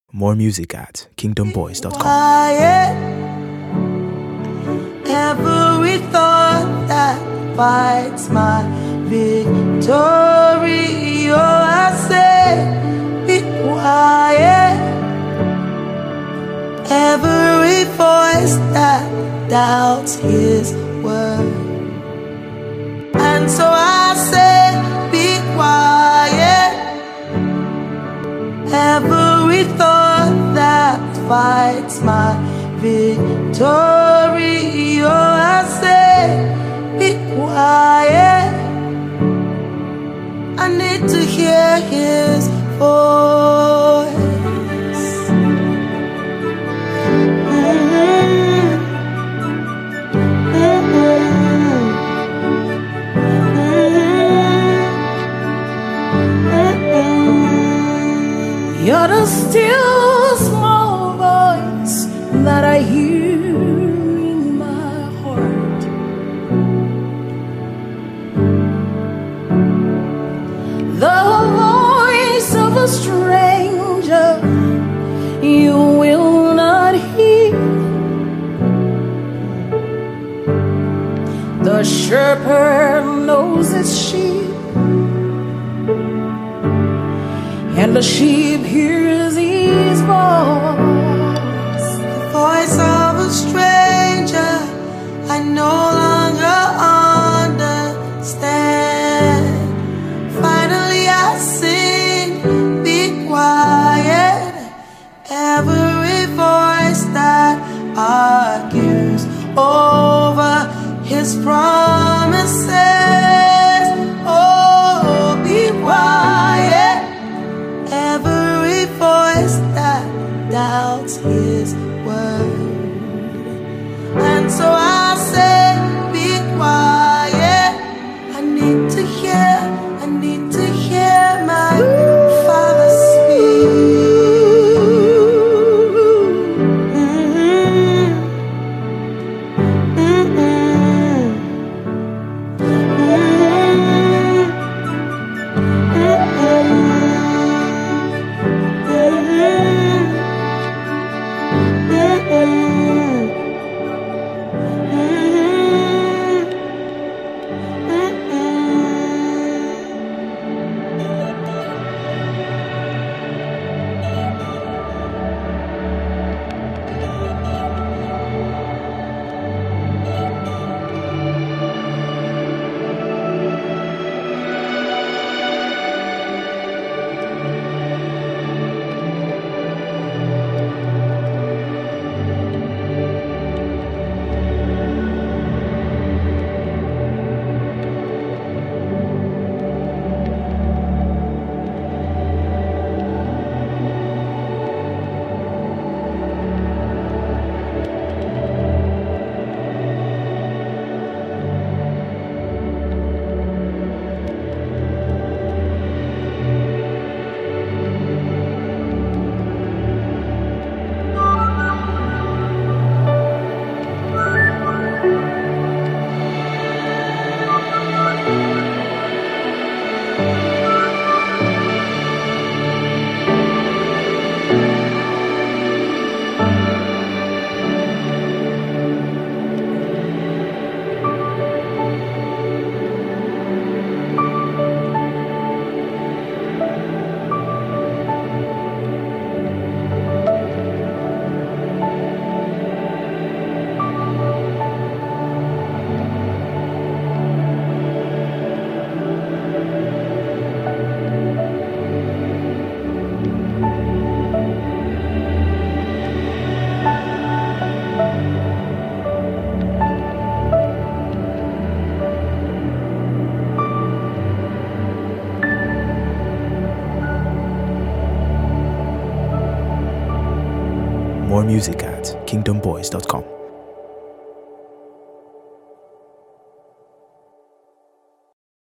More music at kingdomboys.com. Every thought that fights my victory, I say, be quiet. Every voice that doubts his word, and so I say, be quiet. Every thought that fights my victory, I say, be quiet. I need to hear his voice. You're the still small voice that I hear in my heart. The voice of a stranger you will not hear. The shepherd knows its sheep, and the sheep hears his voice. The voice of a stranger I no longer understand. Finally I sing, be quiet. Every voice that argues over his promises, oh, be quiet. Every voice that doubts his word, and so I say, be quiet. I need to hear my Father speak. More music at kingdomboys.com.